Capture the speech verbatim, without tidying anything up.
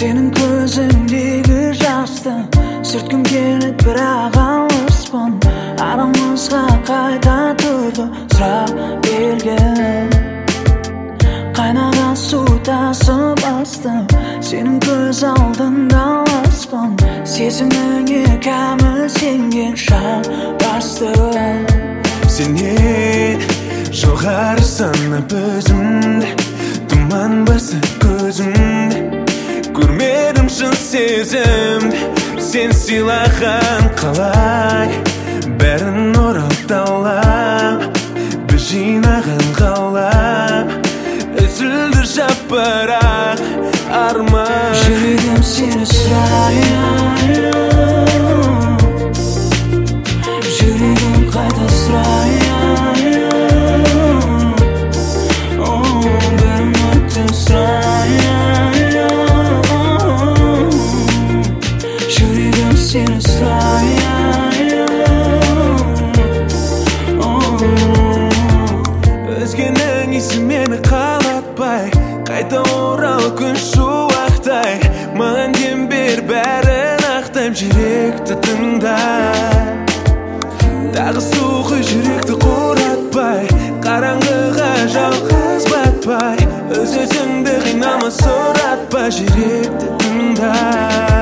Senin көзіңдегі жасты сүрткім келеді бірақ алыспын. Арамызға қайта тұрды сұрақ берген. Қайнаған су тасып асты, сенің көз алдыңда алыспын. Сезіміңе кәміл сенген шам басты. Сенен жоғары санап өзімді, тұман басты көзімді. Көрмедім шын сезімді, сен сыйлаған қалай. Бәрін оралталап, біз жинаған қалап, үзілді жапырақ арман. Жүрегім сені сұрайын, жүрегім қайта сұрайын. Бір үмітті сұрайын, жүрегім сені сұрайын. Өзгенің исі мені қалатпай, қайта орал күн шуақтай. Маған дем бер, бәрін ақтайым, жүректі тыңда. Тағы суқы жүректі қоратпай, қараңғыға жалғыз батпай. Өз өзіңді қинама, сұратпа, жүректі тыңда.